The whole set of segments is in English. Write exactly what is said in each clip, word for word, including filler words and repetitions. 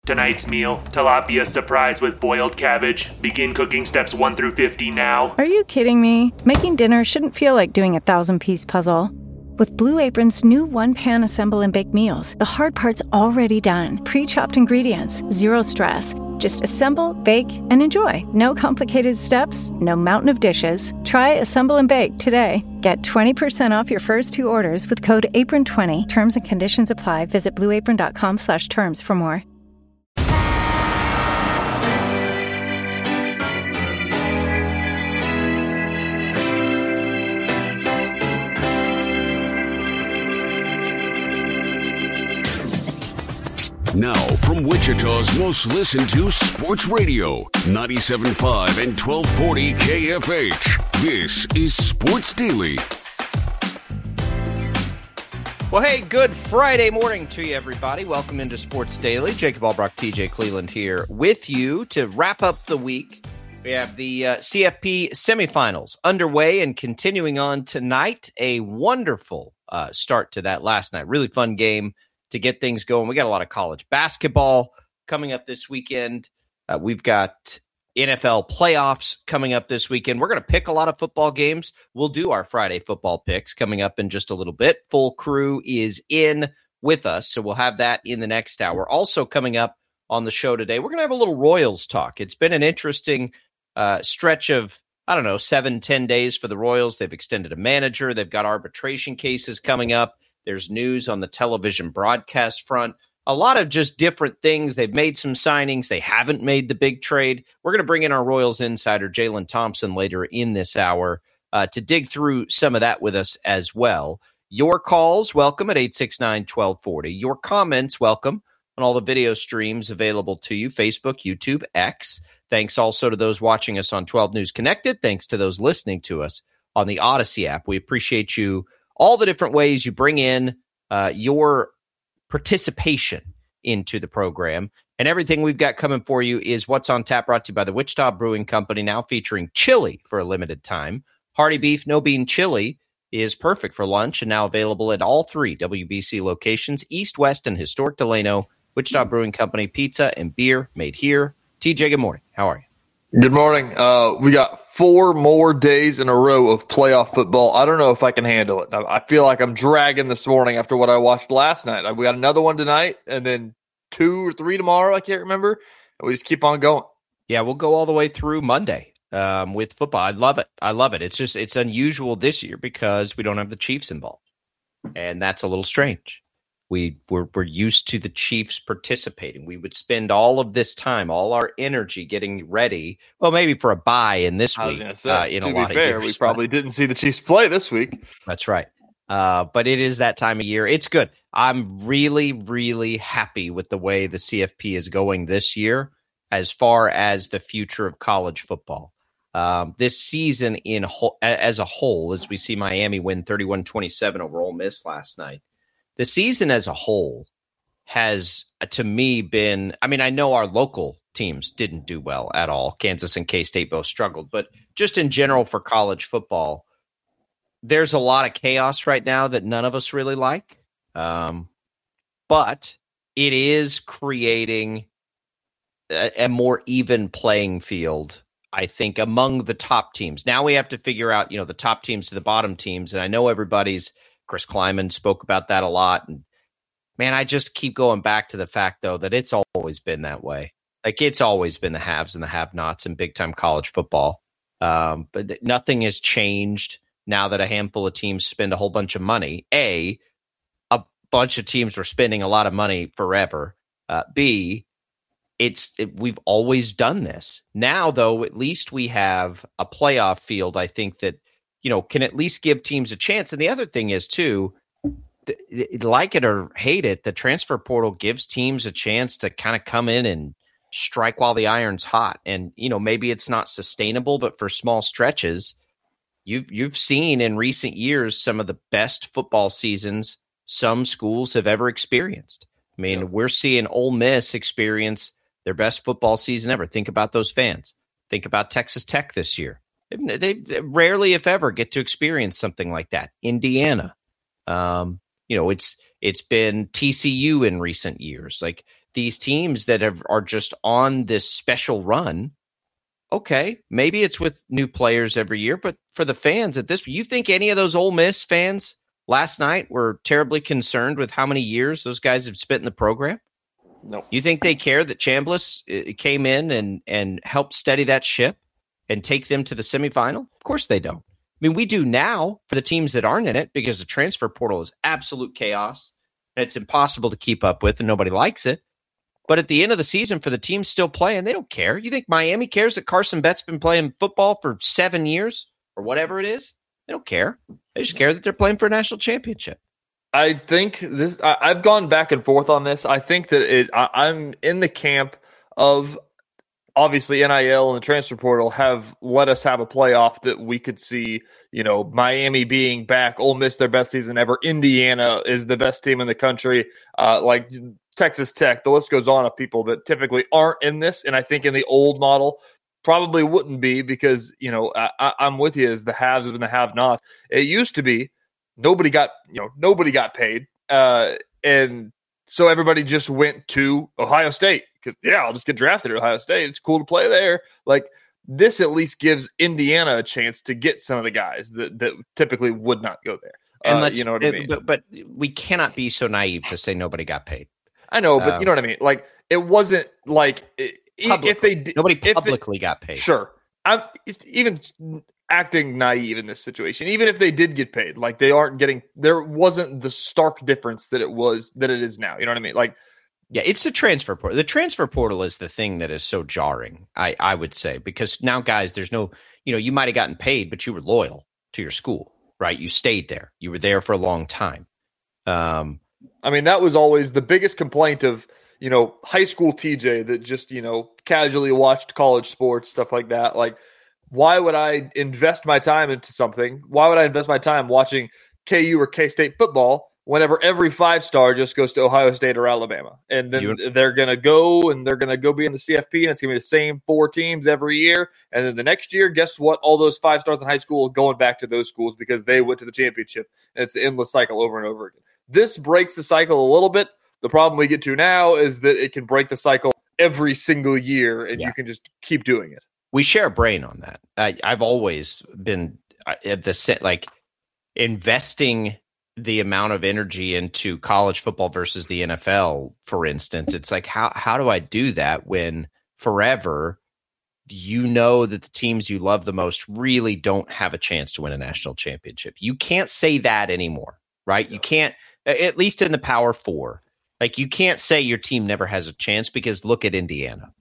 Tonight's meal, tilapia surprise with boiled cabbage. Begin cooking steps one through fifty now. Are you kidding me? Making dinner shouldn't feel like doing a thousand-piece puzzle. With Blue Apron's new one-pan assemble and bake meals, the hard part's already done. Pre-chopped ingredients, zero stress. Just assemble, bake, and enjoy. No complicated steps, no mountain of dishes. Try Assemble and Bake today. Get twenty percent off your first two orders with code apron twenty. Terms and conditions apply. Visit blueapron.com slash terms for more. Now, from Wichita's most listened to sports radio, ninety-seven point five and twelve forty K F H. This is Sports Daily. Well, hey, good Friday morning to you, everybody. Welcome into Sports Daily. Jacob Albrock, T J Cleveland here with you to wrap up the week. We have the uh, C F P semifinals underway and continuing on tonight. A wonderful uh, start to that last night. Really fun game to get things going. We got a lot of college basketball coming up this weekend. Uh, we've got N F L playoffs coming up this weekend. We're going to pick a lot of football games. We'll do our Friday football picks coming up in just a little bit. Full crew is in with us, so we'll have that in the next hour. Also coming up on the show today, we're going to have a little Royals talk. It's been an interesting uh, stretch of, I don't know, seven, ten days for the Royals. They've extended a manager. They've got arbitration cases coming up. There's news on the television broadcast front. A lot of just different things. They've made some signings. They haven't made the big trade. We're going to bring in our Royals insider, Jalen Thompson, later in this hour uh, to dig through some of that with us as well. Your calls, welcome at eight six nine, one two four zero. Your comments, welcome on all the video streams available to you, Facebook, YouTube, X. Thanks also to those watching us on twelve News Connected. Thanks to those listening to us on the Odyssey app. We appreciate you. All the different ways you bring in uh, your participation into the program. And everything we've got coming for you is What's on Tap, brought to you by the Wichita Brewing Company, now featuring chili for a limited time. Hearty Beef No Bean Chili is perfect for lunch and now available at all three W B C locations, East, West, and Historic Delano. Wichita Brewing Company, pizza and beer made here. T J, good morning. How are you? Good morning. Uh, we got four more days in a row of playoff football. I don't know if I can handle it. I, I feel like I'm dragging this morning after what I watched last night. We got another one tonight and then two or three tomorrow. I can't remember. And we just keep on going. Yeah, we'll go all the way through Monday um, with football. I love it. I love it. It's just it's unusual this year because we don't have the Chiefs involved. And that's a little strange. We, we're, we're used to the Chiefs participating. We would spend all of this time, all our energy getting ready, well, maybe for a bye in this I was week. gonna say, uh, in to a be lot fair, of years. we probably didn't see the Chiefs play this week. That's right. Uh, but it is that time of year. It's good. I'm really, really happy with the way the C F P is going this year as far as the future of college football. Um, this season in whole, as a whole, as we see Miami win thirty-one twenty-seven over Ole Miss last night, the season as a whole has, to me, been, I mean, I know our local teams didn't do well at all. Kansas and K-State both struggled. But just in general for college football, there's a lot of chaos right now that none of us really like. Um, but it is creating a, a more even playing field, I think, among the top teams. Now we have to figure out, you know, the top teams to the bottom teams. And I know everybody's, Chris Kleiman spoke about that a lot. And man, I just keep going back to the fact, though, that it's always been that way. Like, it's always been the haves and the have-nots in big-time college football. Um, but nothing has changed now that a handful of teams spend a whole bunch of money. A, a bunch of teams were spending a lot of money forever. Uh, B, it's it, we've always done this. Now, though, at least we have a playoff field, I think, that, you know, can at least give teams a chance. And the other thing is, too, th- like it or hate it, the transfer portal gives teams a chance to kind of come in and strike while the iron's hot. And, you know, maybe it's not sustainable, but for small stretches, you've, you've seen in recent years some of the best football seasons some schools have ever experienced. I mean, yeah. We're seeing Ole Miss experience their best football season ever. Think about those fans. Think about Texas Tech this year. They, they rarely, if ever, get to experience something like that. Indiana, um, you know, it's it's been T C U in recent years. Like, these teams that have, are just on this special run, okay, maybe it's with new players every year, but for the fans at this, you think any of those Ole Miss fans last night were terribly concerned with how many years those guys have spent in the program? No. You think they care that Chambliss uh, came in and, and helped steady that ship and take them to the semifinal? Of course they don't. I mean, we do now for the teams that aren't in it because the transfer portal is absolute chaos and it's impossible to keep up with and nobody likes it. But at the end of the season, for the teams still playing, they don't care. You think Miami cares that Carson Bett's been playing football for seven years or whatever it is? They don't care. They just care that they're playing for a national championship. I think this. I, I've gone back and forth on this. I think that it. I, I'm in the camp of obviously N I L and the transfer portal have let us have a playoff that we could see. You know, Miami being back, Ole Miss their best season ever, Indiana is the best team in the country. Uh, like Texas Tech, the list goes on of people that typically aren't in this, and I think in the old model probably wouldn't be because you know I, I'm with you as the haves and the have-nots. It used to be. Nobody got, you know, nobody got paid. Uh, and so everybody just went to Ohio State because, yeah, I'll just get drafted at Ohio State. It's cool to play there. Like, this at least gives Indiana a chance to get some of the guys that, that typically would not go there. And uh, let's, you know what I mean? But, but we cannot be so naive to say nobody got paid. I know, but um, you know what I mean? Like, it wasn't like publicly. if they did, nobody if publicly it, got paid. Sure. I'm even acting naive in this situation, even if they did get paid, like they aren't getting, there wasn't the stark difference that it was, that it is now. You know what I mean? Like, yeah, it's the transfer portal. The transfer portal is the thing that is so jarring, I, I would say, because now guys, there's no, you know, you might've gotten paid, but you were loyal to your school, right? You stayed there. You were there for a long time. Um, I mean, that was always the biggest complaint of, you know, high school T J that just, you know, casually watched college sports, stuff like that. Like, why would I invest my time into something? Why would I invest my time watching K U or K-State football whenever every five-star just goes to Ohio State or Alabama? And then you, they're going to go and they're going to go be in the C F P, and it's going to be the same four teams every year. And then the next year, guess what? All those five stars in high school are going back to those schools because they went to the championship. And it's an endless cycle over and over again. This breaks the cycle a little bit. The problem we get to now is that it can break the cycle every single year, and yeah. you can just keep doing it. We share a brain on that. I, I've always been at the set, like investing the amount of energy into college football versus the N F L, for instance. It's like, how how do I do that when forever you know that the teams you love the most really don't have a chance to win a national championship? You can't say that anymore, right? You can't, at least in the Power Four. Like, you can't say your team never has a chance because look at Indiana.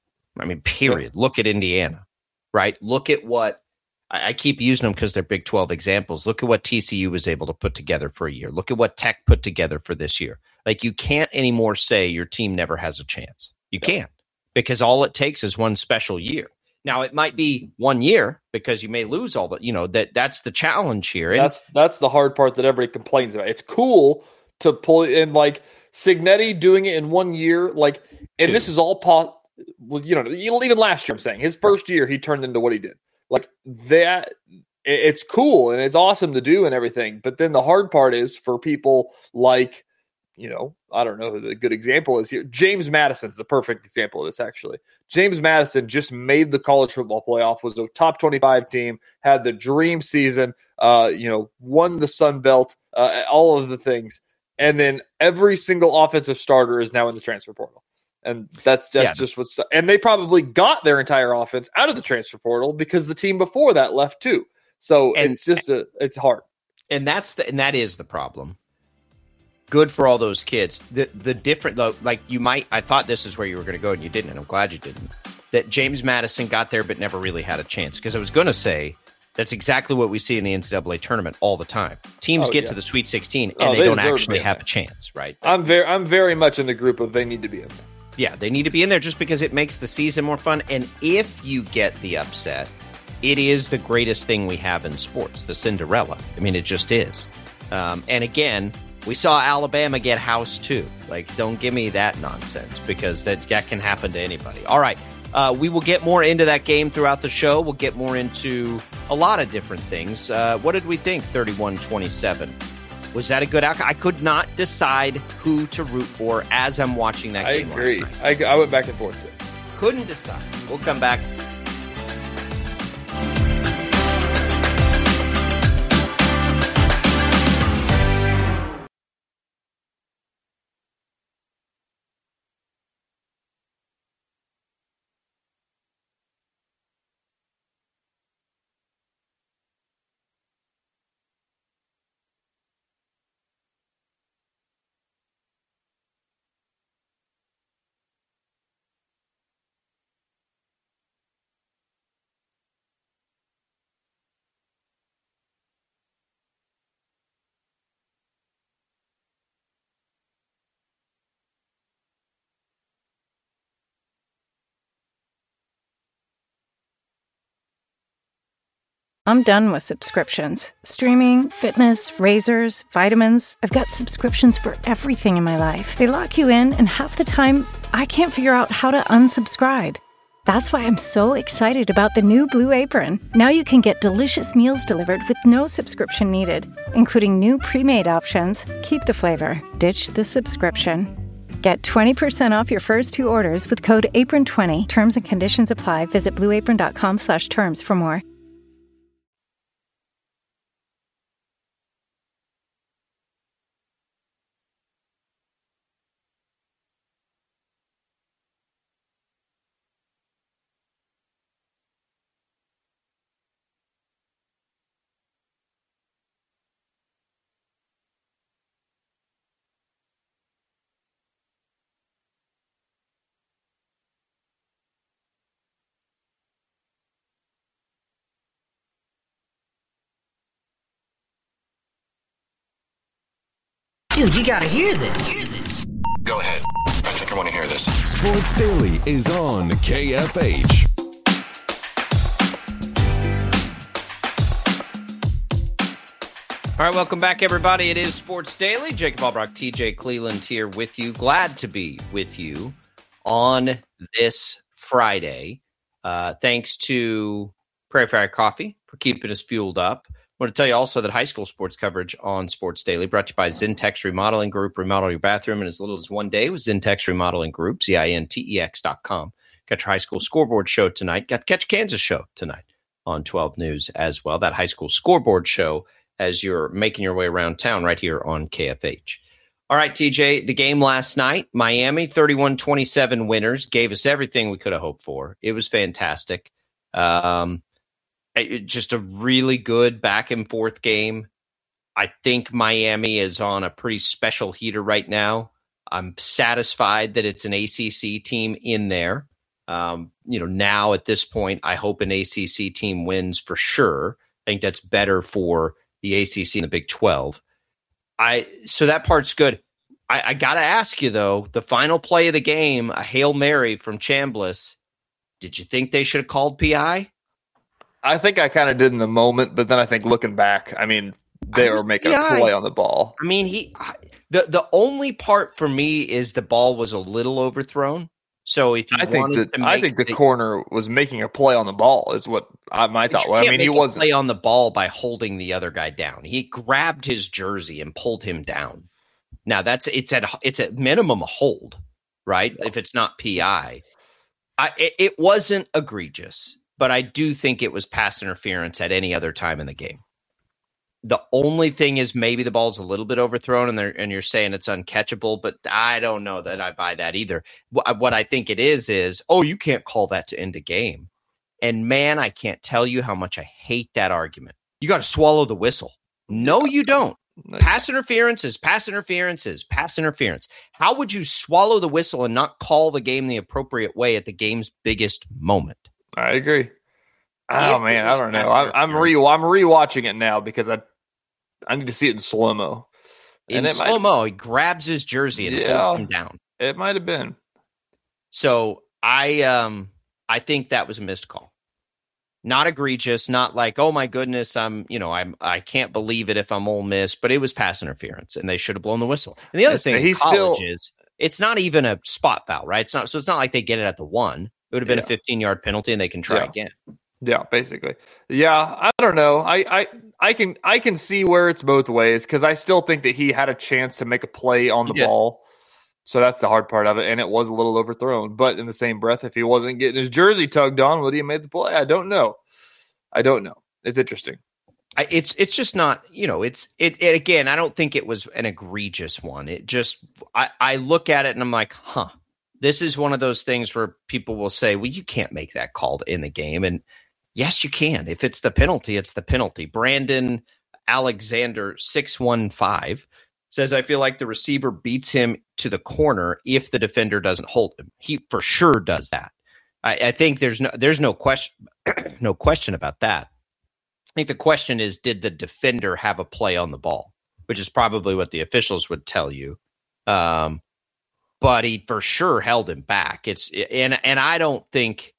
I mean, period. Look at Indiana, right? Look at what I, I keep using them because they're Big twelve examples. Look at what T C U was able to put together for a year. Look at what Tech put together for this year. Like, you can't anymore say your team never has a chance. You can't, because all it takes is one special year. Now, it might be one year because you may lose all the, you know, that that's the challenge here. And that's that's the hard part that everybody complains about. It's cool to pull in, like Cignetti doing it in one year, like, and Two. this is all possible. Well, you know, even last year, I'm saying his first year, he turned into what he did. Like that, it's cool and it's awesome to do and everything. But then the hard part is for people like, you know, I don't know who the good example is here. James Madison's the perfect example of this, actually. James Madison just made the college football playoff, was a top twenty-five team, had the dream season, uh, you know, won the Sun Belt, uh, all of the things. And then every single offensive starter is now in the transfer portal. And that's, that's yeah. just what's – and they probably got their entire offense out of the transfer portal because the team before that left too. So and, it's just a, it's hard. And that's the, and that is the problem. Good for all those kids. The the different – like you might – I thought this is where you were going to go and you didn't, and I'm glad you didn't. That James Madison got there but never really had a chance, because I was going to say that's exactly what we see in the N C double A tournament all the time. Teams oh, get yeah. to the Sweet sixteen and oh, they, they don't actually have a chance, right? I'm very, I'm very much in the group of they need to be in there. Yeah, they need to be in there just because it makes the season more fun. And if you get the upset, it is the greatest thing we have in sports, the Cinderella. I mean, it just is. Um, and again, we saw Alabama get housed too. Like, don't give me that nonsense, because that, that can happen to anybody. All right, uh, we will get more into that game throughout the show. We'll get more into a lot of different things. Uh, what did we think, thirty-one twenty-seven? Was that a good outcome? I could not decide who to root for as I'm watching that I game. agree. Last night. I, I went back and forth too. Couldn't decide. We'll come back. I'm done with subscriptions. Streaming, fitness, razors, vitamins. I've got subscriptions for everything in my life. They lock you in, and half the time, I can't figure out how to unsubscribe. That's why I'm so excited about the new Blue Apron. Now you can get delicious meals delivered with no subscription needed, including new pre-made options. Keep the flavor, ditch the subscription. Get twenty percent off your first two orders with code apron twenty. Terms and conditions apply. Visit blueapron.com slash terms for more. Dude, you gotta hear this. Hear this. Go ahead. I think I want to hear this. Sports Daily is on K F H. All right, welcome back, everybody. It is Sports Daily. Jacob Albrock, T J Cleveland here with you. Glad to be with you on this Friday. Uh, thanks to Prairie Fire Coffee for keeping us fueled up. I want to tell you also that high school sports coverage on Sports Daily brought to you by Zintex Remodeling Group. Remodel your bathroom in as little as one day with Zintex Remodeling Group, Z I N T E X dot com. Got your high school scoreboard show tonight. Got the Catch Kansas show tonight on twelve News as well. That high school scoreboard show as you're making your way around town right here on K F H. All right, T J, the game last night, Miami thirty-one twenty-seven winners, gave us everything we could have hoped for. It was fantastic. Um, it, just a really good back and forth game. I think Miami is on a pretty special heater right now. I'm satisfied that it's an A C C team in there. Um, you know, now at this point, I hope an A C C team wins for sure. I think that's better for the A C C and the Big twelve. I so that part's good. I, I got to ask you, though, the final play of the game, a Hail Mary from Chambliss, did you think they should have called P I? I think I kind of did in the moment, but then I think looking back, I mean, they were making P I. A play on the ball. I mean, he the the only part for me is the ball was a little overthrown. So if you I think wanted that, to make I think the, the corner was making a play on the ball is what I, my thought. Well, I mean, he wasn't play on the ball by holding the other guy down. He grabbed his jersey and pulled him down. Now that's it's at it's at minimum a hold, right? Yeah. If it's not P I, I it, it wasn't egregious, but I do think it was pass interference at any other time in the game. The only thing is maybe the ball's a little bit overthrown and, and you're saying it's uncatchable, but I don't know that I buy that either. What, what I think it is is, oh, you can't call that to end a game. And man, I can't tell you how much I hate that argument. You got to swallow the whistle. No, you don't. Pass interference is pass interference is pass interference. How would you swallow the whistle and not call the game the appropriate way at the game's biggest moment? I agree. Oh, man, I don't know. I'm I'm, re- I'm rewatching it now because I I need to see it in slow-mo. In slow-mo, he grabs his jersey and yeah, holds him down. It might have been. So I um I think that was a missed call. Not egregious, not like, oh my goodness, I'm, you know, I'm I can't believe it if I'm Ole Miss, but it was pass interference and they should have blown the whistle. And the other thing he's college still is it's not even a spot foul, right? It's not so it's not like they get it at the one. It would have been yeah. a fifteen-yard penalty and they can try yeah. again. Yeah, basically. Yeah, I don't know. I, I I can I can see where it's both ways because I still think that he had a chance to make a play on the He did. ball. So that's the hard part of it, and it was a little overthrown. But in the same breath, if he wasn't getting his jersey tugged on, would he have made the play? I don't know. I don't know. It's interesting. I, it's it's just not, you know, it's it, it again, I don't think it was an egregious one. It just I, I look at it and I'm like, huh, this is one of those things where people will say, well, you can't make that call in the game. And yes, you can. If it's the penalty, it's the penalty. Brandon Alexander six one five says, I feel like the receiver beats him to the corner if the defender doesn't hold him. He for sure does that. I, I think there's no there's no question no question about that. I think the question is, did the defender have a play on the ball, which is probably what the officials would tell you. Um, but he for sure held him back. It's and and I don't think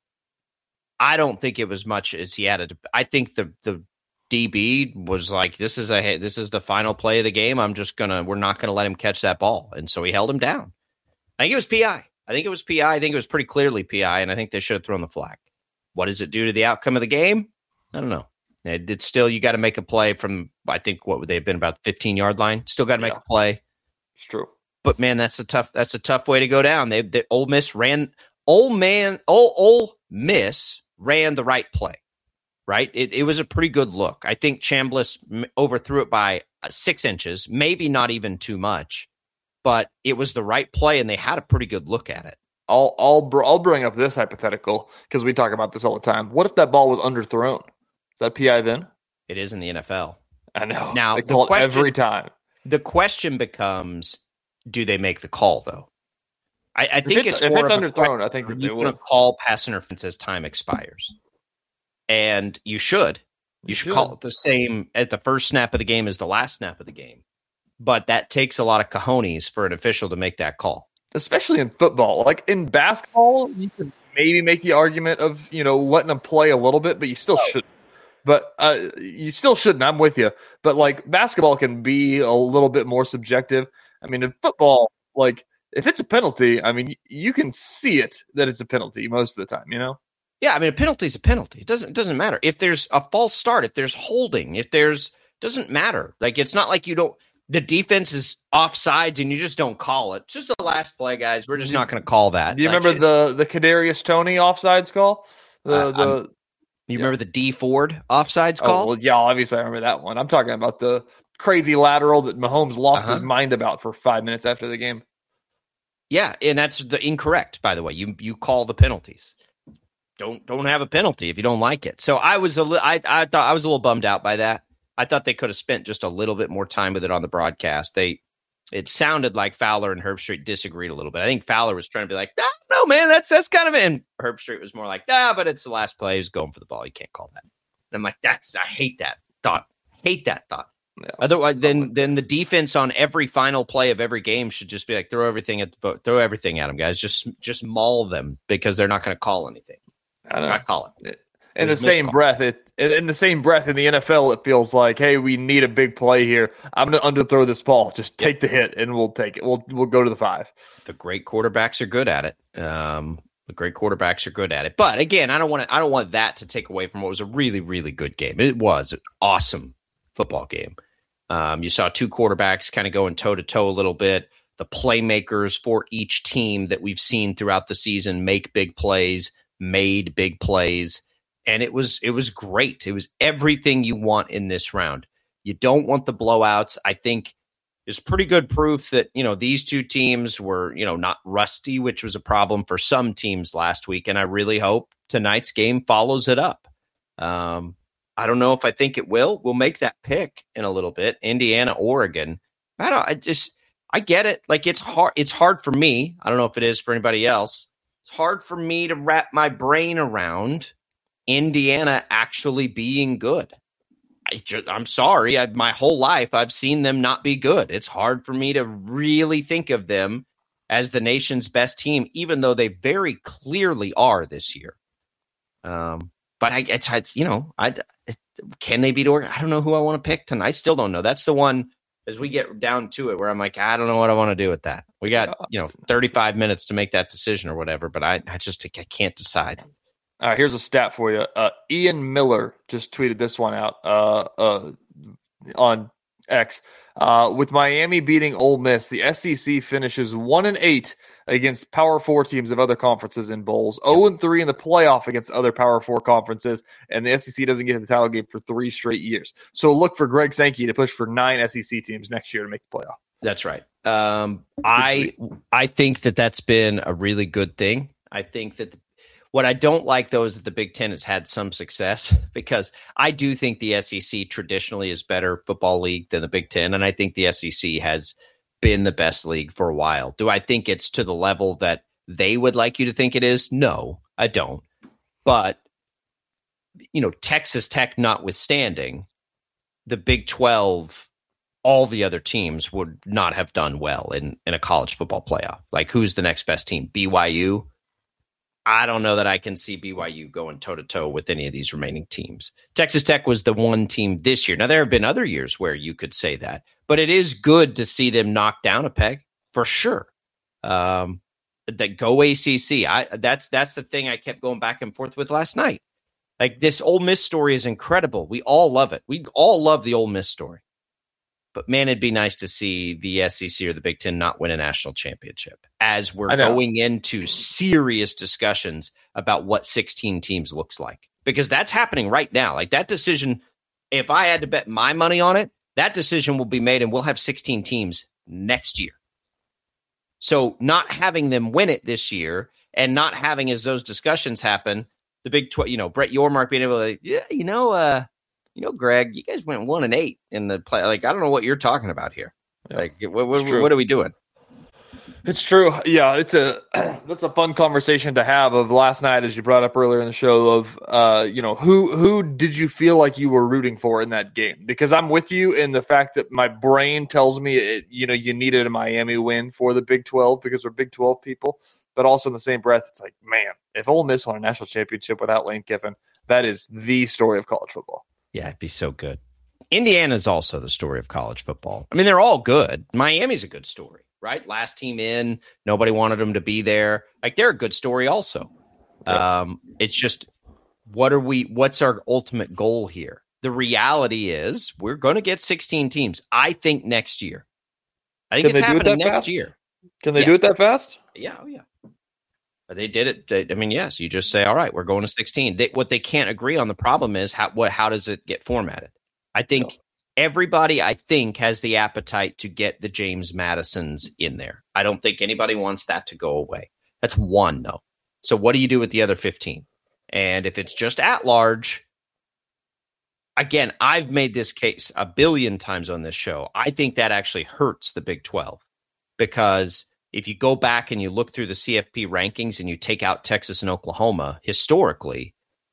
I don't think it was much as he had it. I think the the D B was like, this is a this is the final play of the game. I'm just gonna we're not gonna let him catch that ball, and so he held him down. I think it was P I. I think it was P I. I think it was pretty clearly P I, and I think they should have thrown the flag. What does it do to the outcome of the game? I don't know. It's still, you got to make a play from, I think, what would they have been, about the fifteen-yard line? Still got to make Yeah. a play. It's true. But, man, that's a tough that's a tough way to go down. They, they Ole Miss ran Ole man Ole, Ole Miss ran the right play, right? It, it was a pretty good look. I think Chambliss overthrew it by six inches, maybe not even too much, but it was the right play, and they had a pretty good look at it. I'll I'll br- I'll bring up this hypothetical because we talk about this all the time. What if that ball was underthrown? Is that P I then? It is in the N F L. I know. Now, they the call it question- every time. The question becomes, do they make the call, though? I, I think if it's, it's if more it's of a underthrown, I think question, that they you're going to will. call pass interference as time expires. And you should. You, You should, should. call it the same at the first snap of the game as the last snap of the game. But that takes a lot of cojones for an official to make that call. Especially in football. Like in basketball, you could maybe make the argument of, you know, letting them play a little bit, but you still shouldn't. But uh, you still shouldn't. I'm with you. But like basketball can be a little bit more subjective. I mean, in football, like if it's a penalty, I mean, you can see it that it's a penalty most of the time, you know? Yeah, I mean, a penalty is a penalty. It doesn't it doesn't matter. If there's a false start, if there's holding, if there's doesn't matter. Like it's not like you don't the defense is offsides and you just don't call it. It's just the last play, guys. We're just not going to call that. Do you Like, remember the the Kadarius Toney offsides call? The Uh, the I'm- You remember the D Ford offsides oh, call? well, yeah, obviously I remember that one. I'm talking about the crazy lateral that Mahomes lost Uh-huh. his mind about for five minutes after the game. Yeah, and that's the incorrect, by the way. You you call the penalties. Don't don't have a penalty if you don't like it. So I was a li- I I thought I was a little bummed out by that. I thought they could have spent just a little bit more time with it on the broadcast. They it sounded like Fowler and Herbstreit disagreed a little bit. I think Fowler was trying to be like, no, no, man, that's that's kind of it. And Herbstreit was more like, nah, but it's the last play. He's going for the ball. You can't call that. And I'm like, that's I hate that thought. Hate that thought. Yeah. Otherwise, then then the defense on every final play of every game should just be like, throw everything at the boat, throw everything at them, guys. Just just maul them because they're not going to call anything. I know. Not call it. In the There's same miscall. breath, it in the same breath in the N F L, it feels like, hey, we need a big play here. I'm going to underthrow this ball. Just take the hit, and we'll take it. We'll we'll go to the five. The great quarterbacks are good at it. Um, the great quarterbacks are good at it. But again, I don't want to. I don't want that to take away from what was a really, really good game. It was an awesome football game. Um, you saw two quarterbacks kind of going toe to toe a little bit. The playmakers for each team that we've seen throughout the season make big plays, made big plays, and it was it was great. It was everything you want in this round. You don't want the blowouts. I think is pretty good proof that, you know, these two teams were, you know, not rusty, which was a problem for some teams last week. And I really hope tonight's game follows it up. Um, I don't know if I think it will. We'll make that pick in a little bit. Indiana, Oregon. I don't, I just, I get it. Like it's hard. It's hard for me. I don't know if it is for anybody else. It's hard for me to wrap my brain around Indiana actually being good. I just, I'm sorry. I, my whole life, I've seen them not be good. It's hard for me to really think of them as the nation's best team, even though they very clearly are this year. Um, but I, it's, it's you know, I it, can they beat Oregon? I don't know who I want to pick tonight. I still don't know. That's the one as we get down to it where I'm like, I don't know what I want to do with that. We got you know thirty-five minutes to make that decision or whatever, but I, I just I can't decide. All right, here's a stat for you. Uh, Ian Miller just tweeted this one out. Uh, uh, on X. Uh, with Miami beating Ole Miss, the S E C finishes one and eight against Power Four teams of other conferences in bowls, zero and three in the playoff against other Power Four conferences, and the S E C doesn't get to the title game for three straight years. So look for Greg Sankey to push for nine S E C teams next year to make the playoff. That's right. Um, I I think that that's been a really good thing. I think that the, what I don't like, though, is that the Big Ten has had some success, because I do think the S E C traditionally is better football league than the Big Ten, and I think the S E C has been the best league for a while. Do I think it's to the level that they would like you to think it is? No, I don't. But, you know, Texas Tech notwithstanding, the Big twelve, all the other teams would not have done well in, in a college football playoff. Like, who's the next best team? B Y U? I don't know that I can see B Y U going toe-to-toe with any of these remaining teams. Texas Tech was the one team this year. Now, there have been other years where you could say that, but it is good to see them knock down a peg, for sure. Um, that go A C C. I, that's, that's the thing I kept going back and forth with last night. Like, this Ole Miss story is incredible. We all love it. We all love the Ole Miss story. But, man, it'd be nice to see the S E C or the Big Ten not win a national championship as we're going into serious discussions about what sixteen teams looks like. Because that's happening right now. Like, that decision, if I had to bet my money on it, that decision will be made and we'll have sixteen teams next year. So not having them win it this year and not having, as those discussions happen, the Big twelve, you know, Brett Yormark being able to, yeah, you know, uh, You know, Greg, you guys went one and eight in the play. Like, I don't know what you're talking about here. Yeah, like, what, what, what are we doing? It's true. Yeah, it's a that's a fun conversation to have. Of last night, as you brought up earlier in the show, of uh, you know, who who did you feel like you were rooting for in that game? Because I'm with you in the fact that my brain tells me, it, you know, you needed a Miami win for the Big twelve because we're Big twelve people. But also in the same breath, it's like, man, if Ole Miss won a national championship without Lane Kiffin, that is the story of college football. Yeah, it'd be so good. Indiana's also the story of college football. I mean, they're all good. Miami's a good story, right? Last team in, nobody wanted them to be there. Like, they're a good story also. Yeah. Um, it's just, what are we? What's our ultimate goal here? The reality is, we're going to get sixteen teams. I think next year. I think Can it's happening next fast? year. Can they yes. do it that fast? Yeah, oh yeah. They did it. They, I mean, yes, you just say, all right, we're going to sixteen. They, what they can't agree on, the problem is, how what how does it get formatted? I think no. everybody, I think, has the appetite to get the James Madisons in there. I don't think anybody wants that to go away. That's one, though. So what do you do with the other fifteen? And if it's just at large, again, I've made this case a billion times on this show. I think that actually hurts the Big twelve, because if you go back and you look through the C F P rankings and you take out Texas and Oklahoma, historically,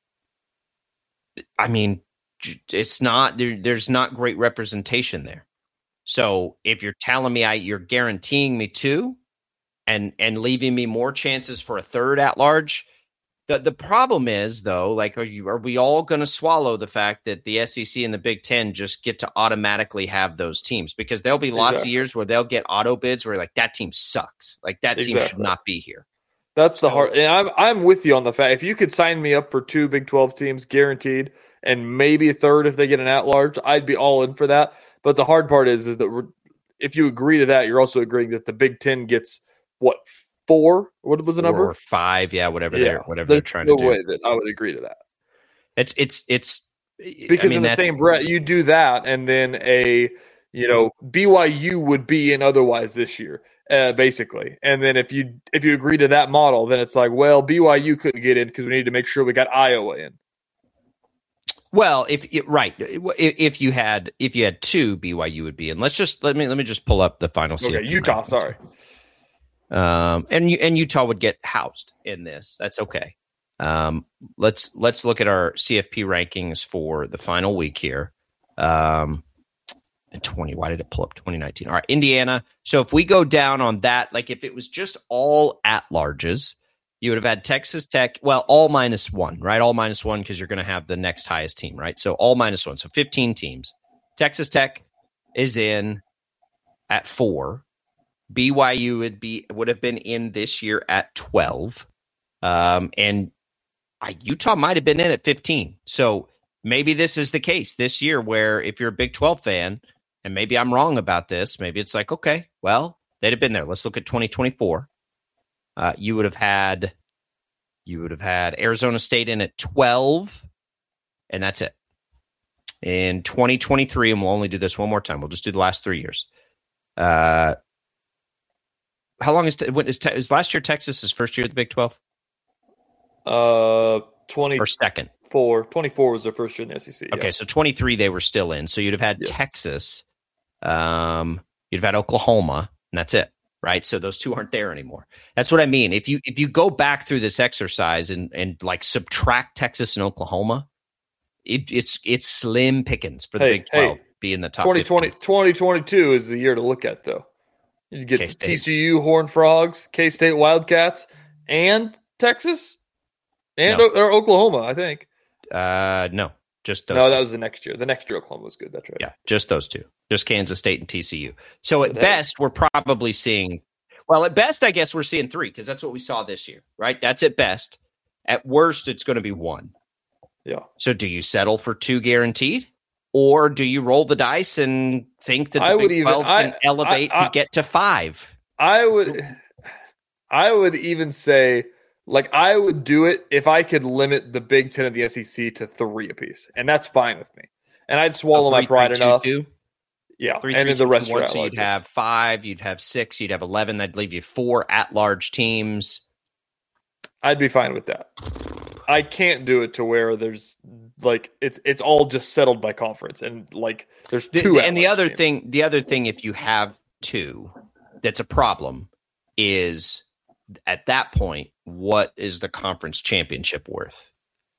I mean, it's not there, there's not great representation there. So if you're telling me I, you're guaranteeing me two and and leaving me more chances for a third at large, the the problem is, though, like, are you are we all going to swallow the fact that the S E C and the Big Ten just get to automatically have those teams? Because there'll be lots exactly. of years where they'll get auto bids where, like, that team sucks, like that team exactly. should not be here. That's the so, hard. And I'm I'm with you on the fact, if you could sign me up for two Big twelve teams guaranteed, and maybe a third if they get an at large, I'd be all in for that. But the hard part is, is that we're, if you agree to that, you're also agreeing that the Big Ten gets what? Four? What was the Four number? Or five, yeah, whatever yeah. they're whatever There's they're trying no to do. way that I would agree to that. It's it's it's because I mean, in the same breath, you do that, and then a you know B Y U would be in otherwise this year, uh, basically. And then if you if you agree to that model, then it's like, well, B Y U couldn't get in because we need to make sure we got Iowa in. Well, if right, if you had if you had two, B Y U would be in. Let's just let me let me just pull up the final. Okay, Utah. Rankings. Sorry. Um, and you, and Utah would get housed in this. That's okay. Um, let's let's look at our C F P rankings for the final week here. Um, and twenty. Why did it pull up twenty nineteen? All right, Indiana. So if we go down on that, like if it was just all at larges, you would have had Texas Tech. Well, all minus one, right? All minus one because you're going to have the next highest team, right? So all minus one. So fifteen teams. Texas Tech is in at four. B Y U would be would have been in this year at twelve, um, and uh, Utah might have been in at fifteen. So maybe this is the case this year where if you're a Big twelve fan, and maybe I'm wrong about this, maybe it's like, okay, well, they'd have been there. Let's look at twenty twenty-four. Uh, you would have had you would have had Arizona State in at twelve, and that's it. In twenty twenty-three, and we'll only do this one more time. We'll just do the last three years. Uh, how long is, what is, is last year Texas's first year at the Big twelve? Uh, twenty or second? Four. twenty-four was their first year in the S E C. Okay, yeah. so twenty-three they were still in. So you'd have had yes. Texas, um, you'd have had Oklahoma, and that's it, right? So those two aren't there anymore. That's what I mean. If you if you go back through this exercise and and like subtract Texas and Oklahoma, it, it's it's slim pickings for the hey, Big twelve hey, being the top. twenty twenty, twenty twenty-two is the year to look at, though. You get K-State. T C U Horned Frogs, K-State Wildcats, and Texas, and No. o- or Oklahoma, I think. Uh, no, just those no, two. that was the next year. The next year Oklahoma was good. That's right. Yeah, just those two. Just Kansas State and T C U. So at But hey. best, we're probably seeing, well, at best, I guess we're seeing three because that's what we saw this year, right? That's at best. At worst, it's going to be one. Yeah. So do you settle for two guaranteed? Or do you roll the dice and think that the I would Big even- twelve can I- elevate I- I- to get to five? I would, I would even say, like, I would do it if I could limit the Big Ten of the S E C to three apiece, and that's fine with me. And I'd swallow So my three, pride three, two, enough. two? Yeah, Three, and three, then the two, rest two, are one. at So you'd larges. have five, you'd have six, you'd have eleven. That'd leave you four at-large teams. I'd be fine with that. I can't do it to where there's like it's it's all just settled by conference, and like there's The- two. the- and the at-large other teams. thing, the other thing, if you have two, that's a problem. Is at that point, what is the conference championship worth?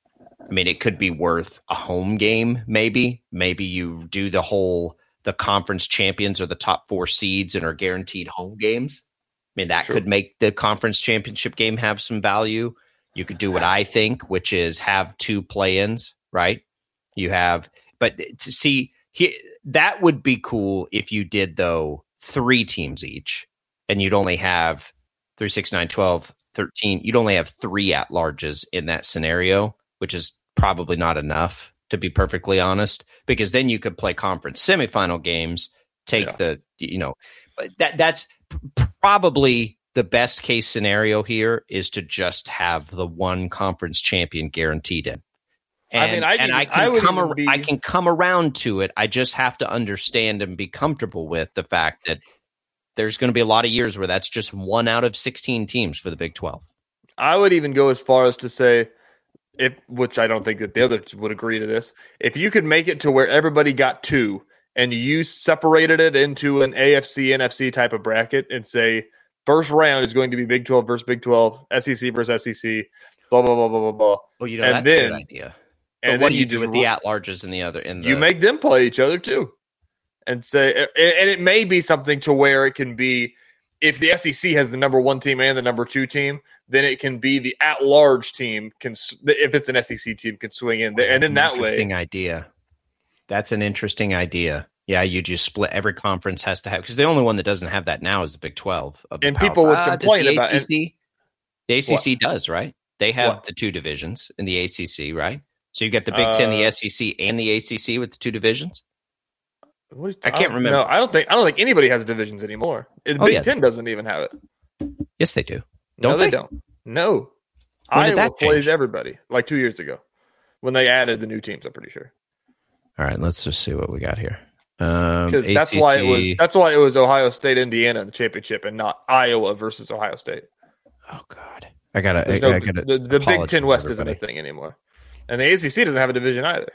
I mean, it could be worth a home game, maybe. Maybe you do the whole the conference champions or the top four seeds and are guaranteed home games. I mean, that Sure. could make the conference championship game have some value. You could do what I think, which is have two play-ins, right? You have, but to see he, that would be cool if you did though three teams each, and you'd only have three, six, nine, twelve, thirteen. You'd only have three at-larges in that scenario, which is probably not enough, to be perfectly honest, because then you could play conference semifinal games, take Yeah. the, you know, but that that's p- probably the best case scenario here is to just have the one conference champion guaranteed in. And, I mean, I'd and even- I I can would come, even ar- be- I can come around to it. I just have to understand and be comfortable with the fact that there's going to be a lot of years where that's just one out of sixteen teams for the Big twelve. I would even go as far as to say, if which I don't think that the others would agree to this, if you could make it to where everybody got two and you separated it into an A F C, N F C type of bracket and say first round is going to be Big twelve versus Big twelve, S E C versus S E C, blah, blah, blah, blah, blah, blah. Well, you know, And that's a then- good idea. But And what then do you, do just with the ro- at-larges and the other? In the, You make them play each other too. And say, and it may be something to where it can be, if the S E C has the number one team and the number two team, then it can be the at-large team can, s- if it's an S E C team, can swing in, and then that way, Interesting idea. That's an interesting idea. Yeah, you just split. Every conference has to have, because the only one that doesn't have that now is the Big twelve. Of the And Power people would Five. Uh, does complain the about A C C. The A C C does, right? They have What? the two divisions in the A C C, right? So you got the Big Ten, the Uh, S E C, and the A C C with the two divisions. What are you- I can't don't- remember. No, I don't think I don't think anybody has divisions anymore. The Oh, Big yeah. Ten doesn't even have it. Yes, they do. No, Don't they? they? don't. No, When did Iowa that plays change? everybody like two years ago when they added the new teams. I'm pretty sure All right, let's just see what we got here. Um, because that's why it was that's why it was Ohio State, Indiana in the championship, and not Iowa versus Ohio State. Oh God, I gotta. I, There's no, I gotta the the Big apologize, Ten West isn't a everybody. thing anymore, and the A C C doesn't have a division either,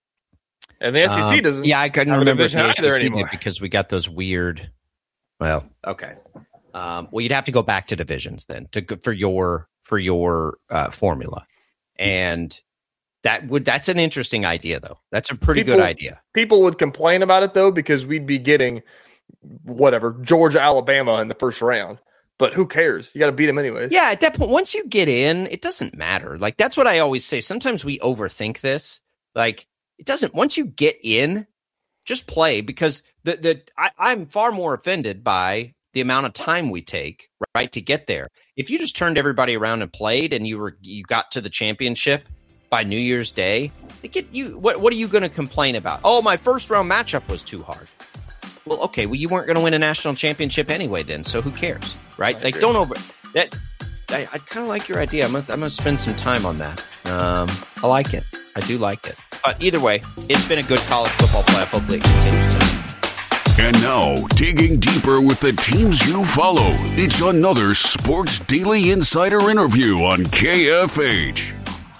and the S E C Um, doesn't. Yeah, I couldn't have a remember if division the either A C C did anymore. because we got those weird. Well, okay. Um, well, you'd have to go back to divisions then to go- for your for your uh, formula, and that would that's an interesting idea though. That's a pretty People- good idea. People would complain about it though because we'd be getting whatever Georgia, Alabama in the first round, but who cares? You got to beat them anyways. Yeah, at that point, once you get in, it doesn't matter. Like that's what I always say. Sometimes we overthink this. Like it doesn't. Once you get in, just play because the the I, I'm far more offended by the amount of time we take right to get there. If you just turned everybody around and played, and you were you got to the championship, by New Year's Day, get you. What What are you going to complain about? Oh, my first round matchup was too hard. Well, okay. Well, you weren't going to win a national championship anyway, then. So who cares, right? Like, don't over that. I, I kind of like your idea. I'm gonna, I'm gonna spend some time on that. Um, I like it. I do like it. But either way, it's been a good college football playoff. Hopefully, it continues to. And now, digging deeper with the teams you follow, it's another Sports Daily Insider interview on K F H.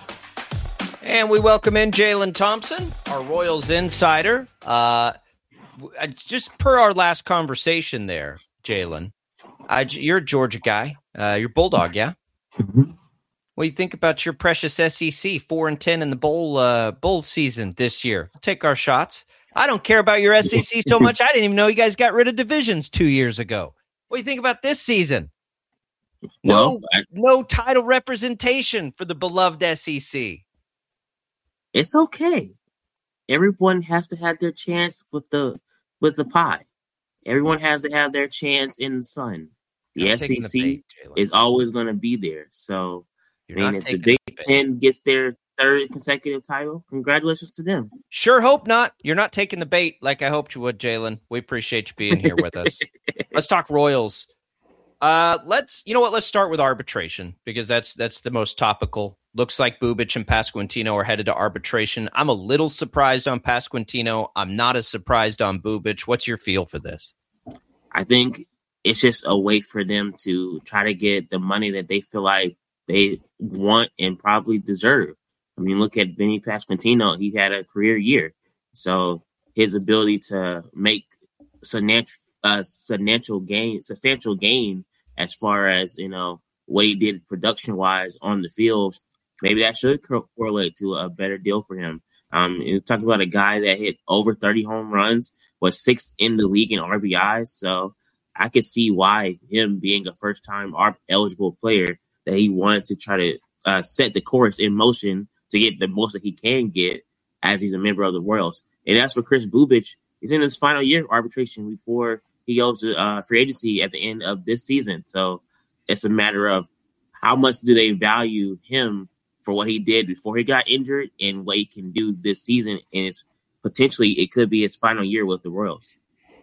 And we welcome in Jalen Thompson, our Royals insider. Uh, just per our last conversation there, Jalen, you're a Georgia guy. Uh, you're Bulldog, yeah? Mm-hmm. What do you think about your precious S E C, four and ten in the bowl uh, bowl season this year? We'll take our shots. I don't care about your S E C so much. I didn't even know you guys got rid of divisions two years ago. What do you think about this season? No, well, I, no title representation for the beloved S E C. It's okay. Everyone has to have their chance with the with the pie. Everyone has to have their chance in the sun. The S E C the bait, is always going to be there. So, You're I mean, if the Big the Ten gets their third consecutive title, congratulations to them. Sure hope not. You're not taking the bait like I hoped you would, Jalen. We appreciate you being here with us. Let's talk Royals. Uh, let's, you know what? Let's start with arbitration because that's that's the most topical. Looks like Bubic and Pasquantino are headed to arbitration. I'm a little surprised on Pasquantino. I'm not as surprised on Bubic. What's your feel for this? I think it's just a way for them to try to get the money that they feel like they want and probably deserve. I mean, look at Vinny Pasquantino. He had a career year. So his ability to make substantial, uh, substantial gain, substantial gain as far as, you know, what he did production-wise on the field, maybe that should correlate to a better deal for him. Um, you're talking about a guy that hit over thirty home runs, was sixth in the league in R B Is. So I could see why him being a first-time A R B-eligible player that he wanted to try to uh, set the course in motion to get the most that he can get as he's a member of the Royals. And as for Chris Bubic, he's in his final year of arbitration before he goes to uh, free agency at the end of this season. So it's a matter of how much do they value him for what he did before he got injured and what he can do this season. And it's potentially it could be his final year with the Royals.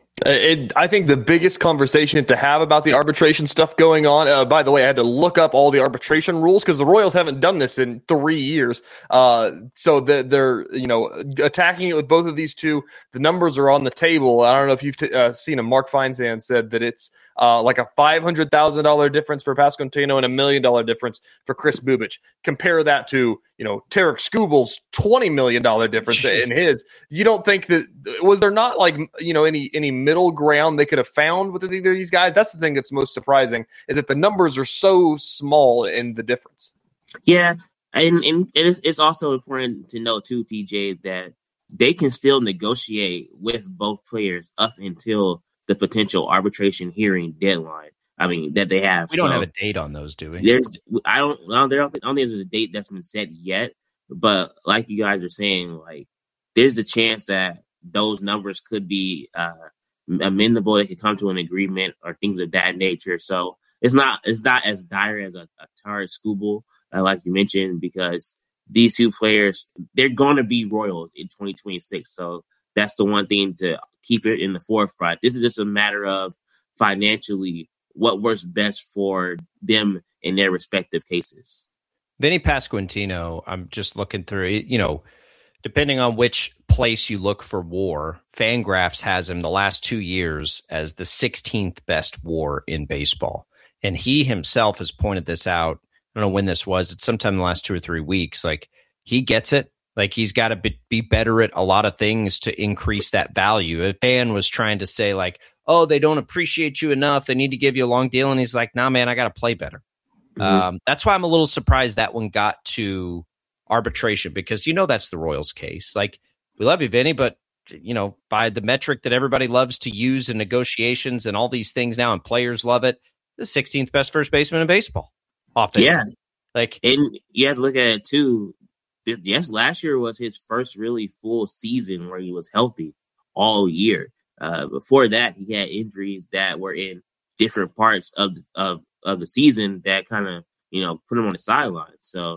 It, I think the biggest conversation to have about the arbitration stuff going on, uh, by the way, I had to look up all the arbitration rules because the Royals haven't done this in three years. Uh, so the, they're, you know, attacking it with both of these two. The numbers are on the table. I don't know if you've t- uh, seen them. Mark Feinsand said that it's uh, like a five hundred thousand dollars difference for Pasquantino and a million dollar difference for Chris Bubic. Compare that to, you know, Tarek Skubal's twenty million dollars difference in his. You don't think that, was there not like, you know, any, any middle ground they could have found with either of these guys? That's the thing that's most surprising is that the numbers are so small in the difference. Yeah. And, and it's, it's also important to note too, T J, that they can still negotiate with both players up until the potential arbitration hearing deadline. I mean, that they have. We don't so have a date on those, do we? There's, I don't, I don't, I don't think there's a date that's been set yet, but like you guys are saying, like there's the chance that those numbers could be uh, amendable. They could come to an agreement or things of that nature. So it's not, it's not as dire as a, a Tarek Skubal, uh, like you mentioned, because these two players, they're going to be Royals in twenty twenty-six. So that's the one thing to keep it in the forefront. This is just a matter of financially what works best for them in their respective cases. Vinny Pasquantino, I'm just looking through, you know, depending on which place you look for WAR, Fangraphs has him the last two years as the sixteenth best WAR in baseball. And he himself has pointed this out. I don't know when this was. It's sometime in the last two or three weeks. Like, he gets it. Like, he's got to be, be better at a lot of things to increase that value. A fan was trying to say, like, oh, they don't appreciate you enough. They need to give you a long deal. And he's like, nah, man, I got to play better. Mm-hmm. Um, that's why I'm a little surprised that one got to arbitration, because, you know, that's the Royals case. Like, we love you, Vinny, but, you know, by the metric that everybody loves to use in negotiations and all these things now, and players love it, the sixteenth best first baseman in baseball. Offense. Yeah. Like, and you have to look at it too. Yes, last year was his first really full season where he was healthy all year. Uh, before that, he had injuries that were in different parts of of of the season that kind of, you know, put him on the sidelines. So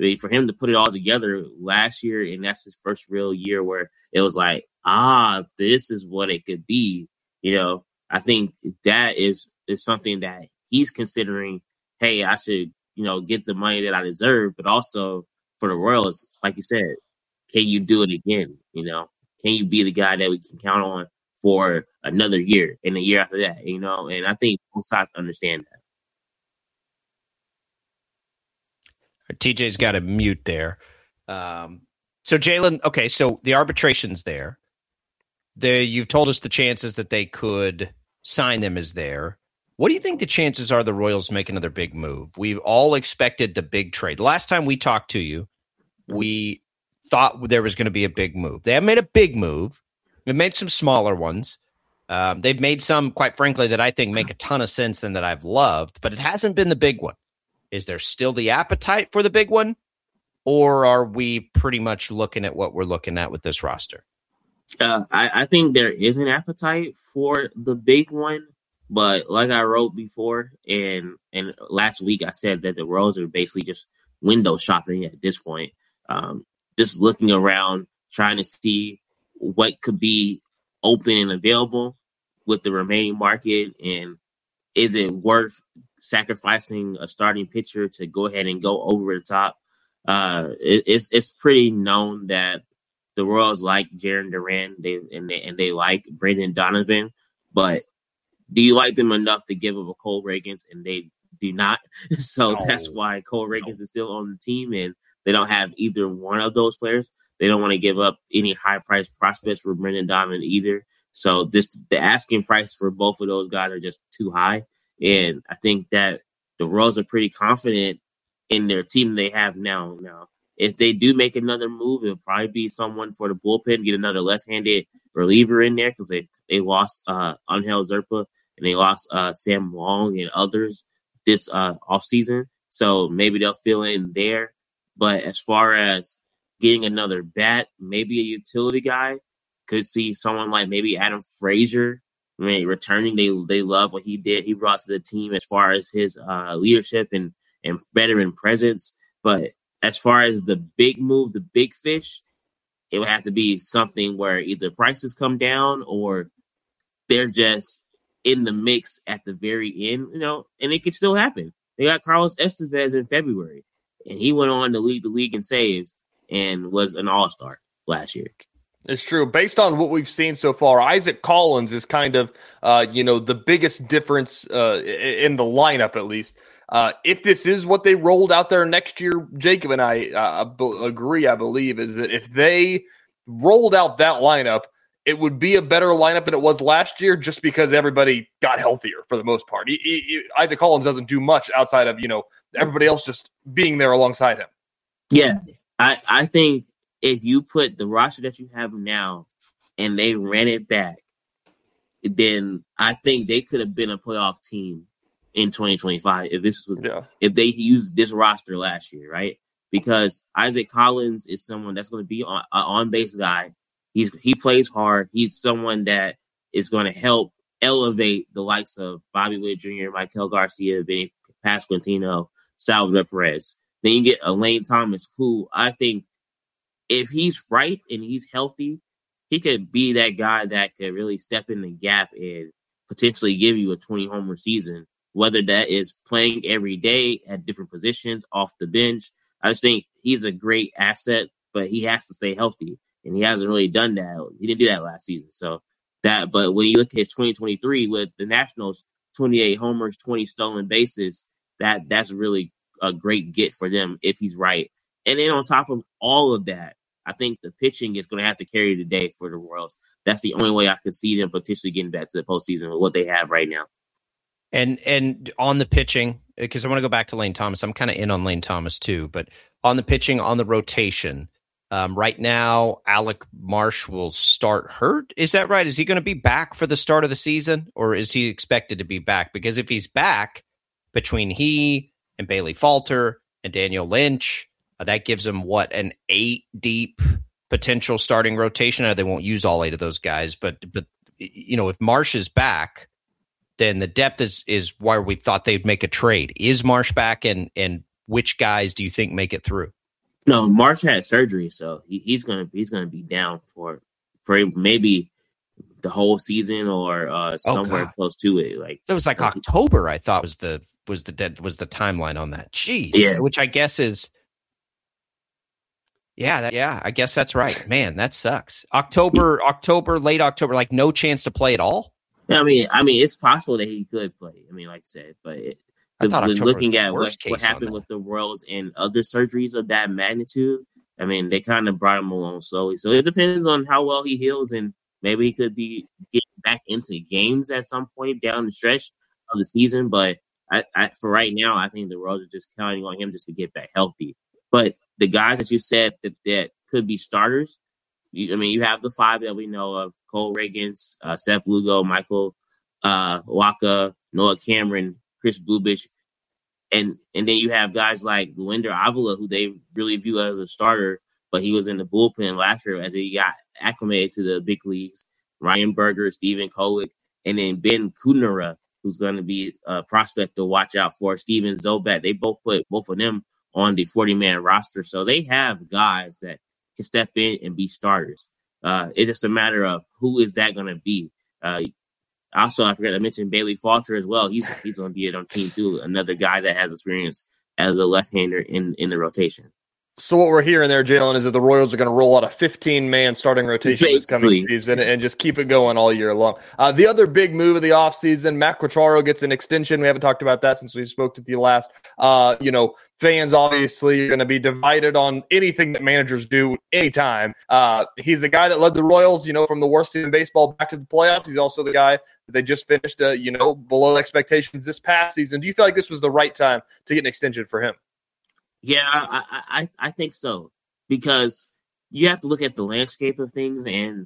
I mean, for him to put it all together last year, and that's his first real year where it was like, ah, this is what it could be. You know, I think that is is something that he's considering. Hey, I should, you know, get the money that I deserve, but also for the Royals, like you said, can you do it again? You know, can you be the guy that we can count on for another year and a year after that? You know, and I think both sides understand that. T J's got to mute there. Um, so Jalen, okay, so the arbitration's there. The, you've told us the chances that they could sign them is there. What do you think the chances are the Royals make another big move? We've all expected the big trade. Last time we talked to you, we thought there was going to be a big move. They have made a big move. They've made some smaller ones. Um, they've made some, quite frankly, that I think make a ton of sense and that I've loved, but it hasn't been the big one. Is there still the appetite for the big one? Or are we pretty much looking at what we're looking at with this roster? Uh, I, I think there is an appetite for the big one, but like I wrote before, and and last week I said that the Royals are basically just window shopping at this point, um, just looking around, trying to see what could be open and available with the remaining market, and is it worth sacrificing a starting pitcher to go ahead and go over the top? Uh, it, it's it's pretty known that the Royals like Jarren Duran, they and they and they like Brendan Donovan, but do you like them enough to give up a Cole Reagans? And they do not. So no. That's why Cole Reagans no. is still on the team, and they don't have either one of those players. They don't want to give up any high price prospects for Brendan Donovan either. So this the asking price for both of those guys are just too high, and I think that the Royals are pretty confident in their team they have now. Now, if they do make another move, it'll probably be someone for the bullpen, get another left-handed reliever in there because they they lost uh, Angel Zerpa and they lost uh, Sam Long and others this uh, offseason. So maybe they'll fill in there. But as far as getting another bat, maybe a utility guy, could see someone like maybe Adam Frazier. I mean, returning, they they love what he did. He brought to the team as far as his uh, leadership and, and veteran presence. But as far as the big move, the big fish, it would have to be something where either prices come down or they're just in the mix at the very end, you know, and it could still happen. They got Carlos Estevez in February, and he went on to lead the league in saves and was an all-star last year. It's true. Based on what we've seen so far, Isaac Collins is kind of, uh, you know, the biggest difference uh, in the lineup, at least. Uh, if this is what they rolled out there next year, Jacob and I uh, b- agree, I believe, is that if they rolled out that lineup, it would be a better lineup than it was last year just because everybody got healthier for the most part. He, he, Isaac Collins doesn't do much outside of, you know, everybody else just being there alongside him. Yeah, I, I think if you put the roster that you have now and they ran it back, then I think they could have been a playoff team in twenty twenty-five if this was yeah. if they used this roster last year, right? Because Isaac Collins is someone that's going to be on an on base guy. He's he plays hard. He's someone that is going to help elevate the likes of Bobby Witt Junior, Michael Garcia, Vinny Pasquantino, Salvador Perez. Then you get Elaine Thomas, who I think if he's right and he's healthy, he could be that guy that could really step in the gap and potentially give you a twenty homer season. Whether that is playing every day at different positions off the bench. I just think he's a great asset, but he has to stay healthy. And he hasn't really done that. He didn't do that last season. So that, but when you look at his twenty twenty-three with the Nationals, twenty-eight homers, twenty stolen bases, that that's really a great get for them if he's right. And then on top of all of that, I think the pitching is going to have to carry the day for the Royals. That's the only way I could see them potentially getting back to the postseason with what they have right now. And and on the pitching, because I want to go back to Lane Thomas. I'm kind of in on Lane Thomas too, but on the pitching, on the rotation, um, right now, Alec Marsh will start hurt. Is that right? Is he going to be back for the start of the season, or is he expected to be back? Because if he's back, between he and Bailey Falter and Daniel Lynch, uh, that gives him, what, an eight deep potential starting rotation. Now, they won't use all eight of those guys, but but you know, if Marsh is back, then the depth is is why we thought they'd make a trade. Is Marsh back, and and which guys do you think make it through? No, Marsh had surgery, so he, he's gonna he's gonna be down for for maybe the whole season or uh, somewhere God. close to it. Like It was like like, October, I thought was the was the dead was the timeline on that. Jeez. Yeah. Which I guess is Yeah, that, yeah, I guess that's right. Man, that sucks. October, October, late October, like no chance to play at all. I mean, I mean, it's possible that he could play. I mean, like I said, but it, I thought when October looking was the at what, worst what case on happened that. with the Royals and other surgeries of that magnitude, I mean, they kind of brought him along slowly. So it depends on how well he heals, and maybe he could be getting back into games at some point down the stretch of the season. But I, I, for right now, I think the Royals are just counting on him just to get back healthy. But the guys that you said that, that could be starters, you, I mean, you have the five that we know of: Cole Reagans, uh, Seth Lugo, Michael uh, Waka, Noah Cameron, Chris Bubich, and and then you have guys like Luinder Avila, who they really view as a starter, but he was in the bullpen last year as he got acclimated to the big leagues. Ryan Berger, Stephen Kolek, and then Ben Kudnera, who's going to be a prospect to watch out for. Steven Zobat, they both put both of them on the forty-man roster, so they have guys that can step in and be starters. Uh, it's just a matter of who is that going to be. Uh, Also, I forgot to mention Bailey Falter as well. He's he's going to be on team too. Another guy that has experience as a left-hander in, in the rotation. So what we're hearing there, Jalen, is that the Royals are going to roll out a fifteen-man starting rotation this coming Basically. season and just keep it going all year long. Uh, the other big move of the offseason, Matt Quatraro gets an extension. We haven't talked about that since we spoke with you last. Uh, you know, fans obviously are going to be divided on anything that managers do anytime. Uh, he's the guy that led the Royals, you know, from the worst team in baseball back to the playoffs. He's also the guy that they just finished, uh, you know, below expectations this past season. Do you feel like this was the right time to get an extension for him? Yeah, I, I, I think so, because you have to look at the landscape of things, and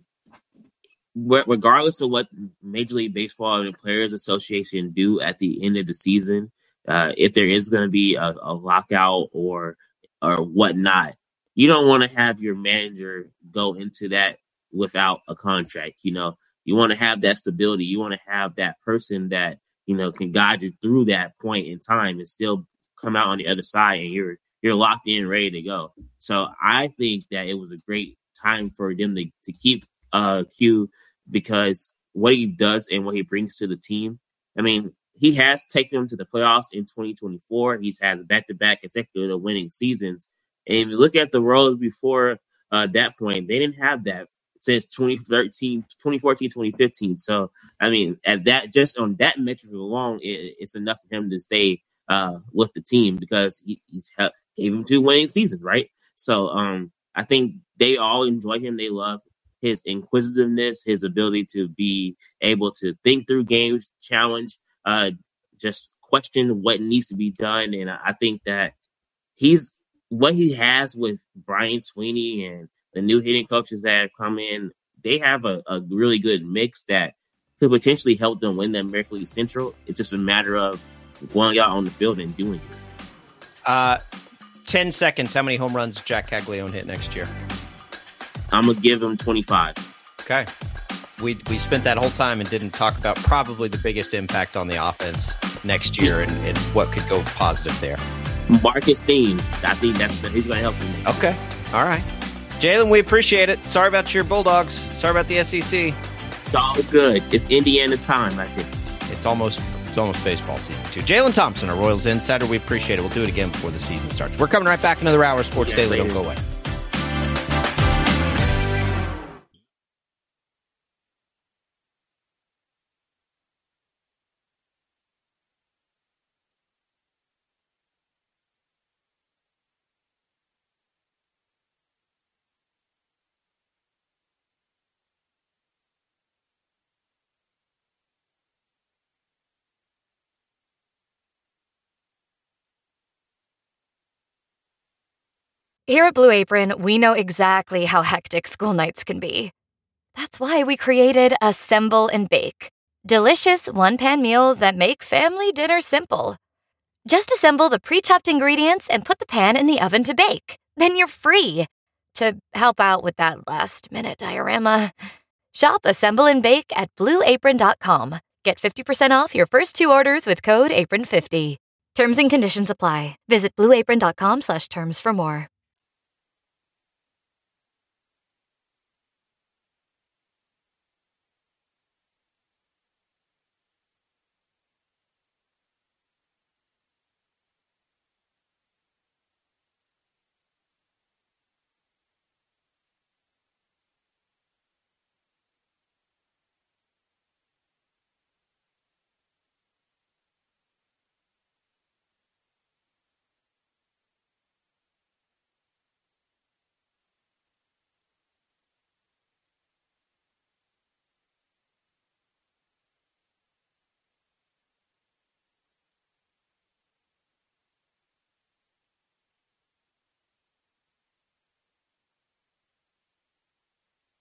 regardless of what Major League Baseball and Players Association do at the end of the season, uh, if there is going to be a, a lockout or or whatnot, you don't want to have your manager go into that without a contract. You know, you want to have that stability. You want to have that person that, you know, can guide you through that point in time and still come out on the other side, and you're you're locked in, ready to go. So I think that it was a great time for them to, to keep uh, Q, because what he does and what he brings to the team. I mean, he has taken them to the playoffs in twenty twenty-four. He's had back-to-back consecutive winning seasons. And if you look at the Royals before uh, that point, they didn't have that since twenty thirteen, twenty fourteen, twenty fifteen. So, I mean, at that, just on that metric alone, it, it's enough for him to stay uh, with the team, because he, he's helped, gave him two winning seasons, right? So um, I think they all enjoy him. They love his inquisitiveness, his ability to be able to think through games, challenge, uh, just question what needs to be done. And I think that he's what he has with Brian Sweeney and the new hitting coaches that have come in. They have a, a really good mix that could potentially help them win the American League Central. It's just a matter of going out on the field and doing it. Uh, ten seconds. How many home runs Jack Caglione hit next year? I'm going to give him twenty-five. Okay. We we spent that whole time and didn't talk about probably the biggest impact on the offense next year and, and what could go positive there. Marcus Thames. I think that's he's going to help him. Okay. All right. Jalen, we appreciate it. Sorry about your Bulldogs. Sorry about the S E C. It's all good. It's Indiana's time, I think. It's almost it's almost baseball season two. Jalen Thompson, our Royals insider. We appreciate it. We'll do it again before the season starts. We're coming right back. Another hour of Sports Yes, Daily. Don't later. go away. Here at Blue Apron, we know exactly how hectic school nights can be. That's why we created Assemble and Bake. Delicious one-pan meals that make family dinner simple. Just assemble the pre-chopped ingredients and put the pan in the oven to bake. Then you're free to help out with that last-minute diorama. Shop Assemble and Bake at blue apron dot com. Get fifty percent off your first two orders with code apron fifty. Terms and conditions apply. Visit blue apron dot com slash terms for more.